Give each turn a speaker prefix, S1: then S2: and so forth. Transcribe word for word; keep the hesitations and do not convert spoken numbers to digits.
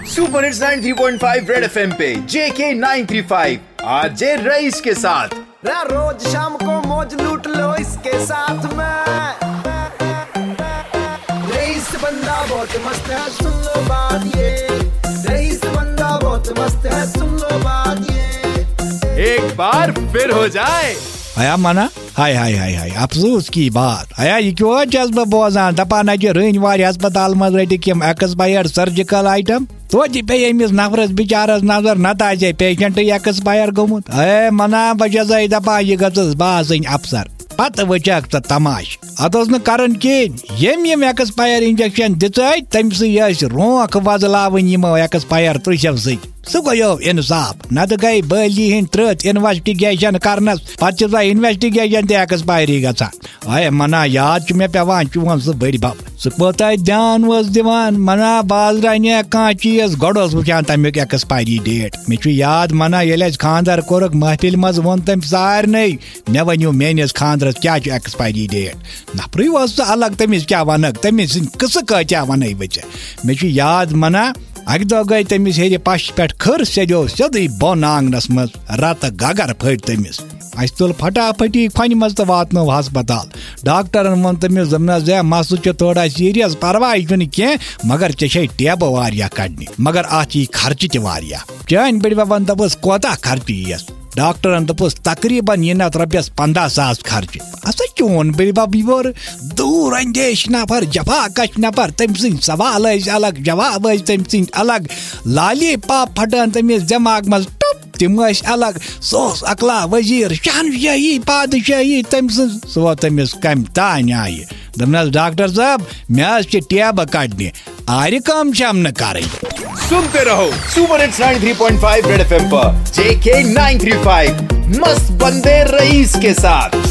S1: Super hits ninety three point five red FM पे JK nine three five आज जे rice के साथ।
S2: रोज शाम को मौज लूट लो इसके साथ में। रईस बंदा बहुत मस्त है, सुन लो बात ये। रईस बंदा बहुत मस्त है, सुन लो बात ये।
S1: एक बार फिर हो जाए
S3: आया मना हाय हाय हाय हाय अफसोस की बात आया ये क्यों जज्बा बोजान दपान अजय रन वार अस्पताल मज रटिक एक्सपायर्ड सर्जिकल आइटम तो पे अमिस नफरस बिचारस नजर नत आजे पेशेंट एक्सपायर गोमुत ए मना बस दपान यह गस बाजन अफसर पत वचक थ तमाश अत करन कहें यम यम एक्सपायर इंजेक्शन दित तम सी रोक वजलावन यमो एक्सपायर त्रिशव सी सह गो इंसाफ नत गई बली हंद त्रत इन्वेस्टिगेशन करनस पे इन्वेस्टिगेशन ते एक्सपायरी गसान आए मना याद मे पेवान चोन सह बड़ बब सह कोत ध्यान दिवान मना बाज रने कह चीज गोड़ वुचान तमिक एक्सपायरी डेट मे याद मना ये खानदार कोरक महफिल मज वोन तम सारे मे वनो मेनिस खानदरस क्या एक्सपायरी डेट नफर अलग तमिस क्या वन तमिस कस क्या वन बचे मे याद मना अक दह गई तमिस हेर पश पे खर सो सदी बोन आंगनस मज रत गगर फट तमिस अस तुल फटाफटी खन मज तो वातनो हस्पताल डॉक्टरन वो तमिस दस मसल थोड़ा सीरियस परवाह कह मगर ऐ टेब वारिया कड़ने मगर अत यी खर्च तह चान बड़ वन दपस कोता खर्च यीस डॉक्टरन दपस तकरीबन यी नत रपियस पंद्रह सास खर्च असा चोन बड़ बब योर दूर अंदेश नफर जफा कश नफर तम सद सवाल अलग जवाब तम सद अलग लाली पाप फटान तमिस दिमाग मज टप तम अलग सोस अकला वजीर शहनशाही पादशाही तम सो तमिस कम तान आय दपनस डॉक्टर साहब मे टेब कड़ने आर कम शम न कर।
S1: सुनते रहो super hits ninety three point five red FM पर जेके नाइन थ्री फाइव मस्त बंदे रईस के साथ।